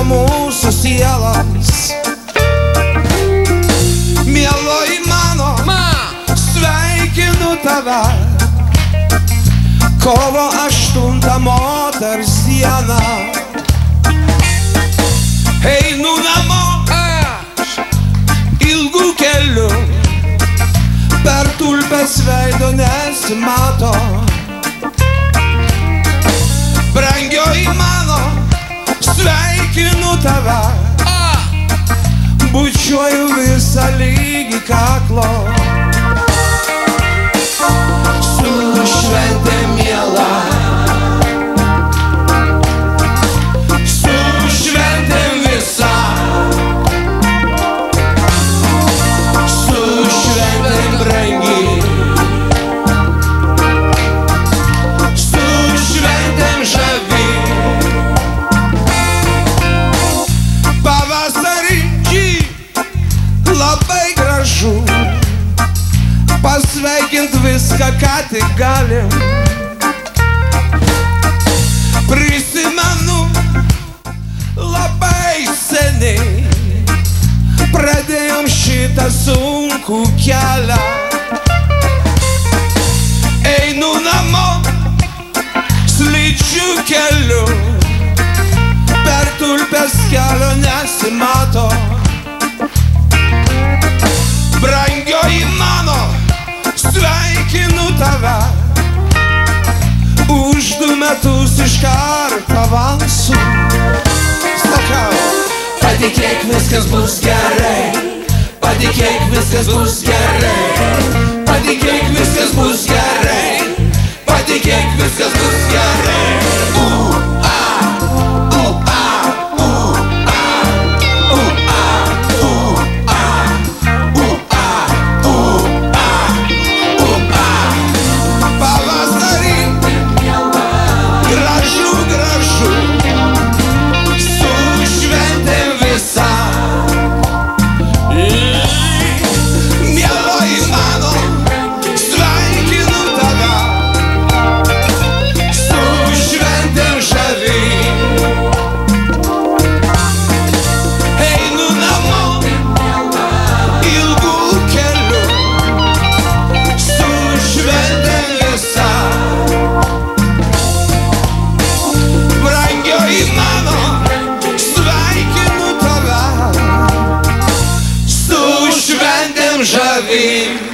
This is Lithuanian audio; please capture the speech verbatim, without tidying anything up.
mūsų sielas. Mieloji mano, sveikinu tave, kovo aštuntą moters dieną. Einu namo ilgų kelių, per tulpes veido nesimato. Brangioji mano, sveikinu tave, bučiuoju visą ligi kaklo. Su švente miela, su švente visa, su švente brangi, su šventėm žavi. Pavasarį labai gražu, pasveikint viską, ką tik galim. Prisimenu labai seniai, pradėjom šitą sunkų kelią. Einu namo slidžiu keliu, per tulpes kelio nesimato. Brangioji mano, sveikinu tave, už du metus iškart avansu. Sakau, patikėk, viskas bus gerai, patikėk, viskas bus gerai, patikėk, viskas bus gerai, patikėk, viskas bus gerai. Žavi.